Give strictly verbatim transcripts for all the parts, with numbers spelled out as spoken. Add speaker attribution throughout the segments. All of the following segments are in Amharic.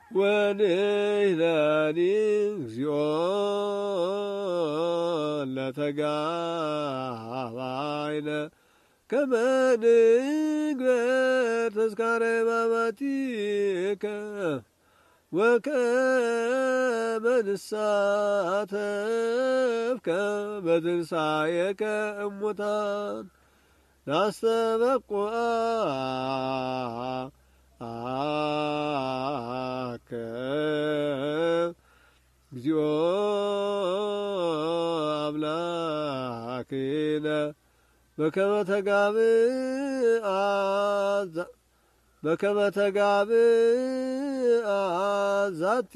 Speaker 1: ወንሕነኒ እግዚኦ ለተጋባይነ ከመ ንግበር ተዝካረ ሕማማቲከ ወከመ ንሳተፍከ በትንሣኤከ እሙታን ናስተበቁዐከ እግዚኦ አምላክነ በከመ ተጋብአ በከመ ተጋብአ ዛቲ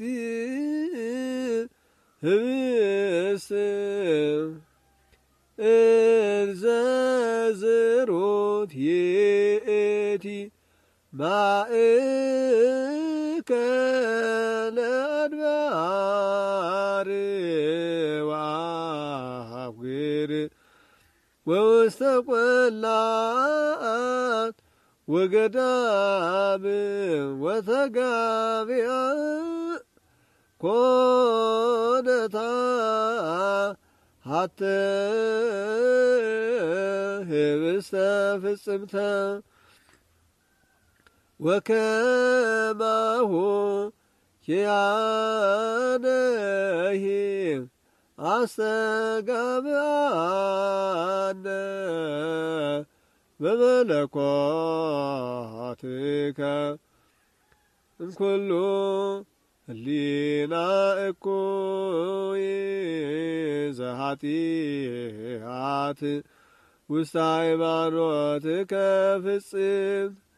Speaker 1: ህብስት እንዘ ዝሩት ይእቲ ማእከለ አድባር ወአህጉር ወውስተ ቈላአት ወገዳም ወተጋብአ ኮነታ ሀተ ህብስተ ፍጽምተ ወከማሁ ኪያነሂ አስተጋብአነ በመለኮትከ እምኩሉ ህሊና እኩይ ዘኃጢአት ውስተ ሃይማኖትከ ፍጽም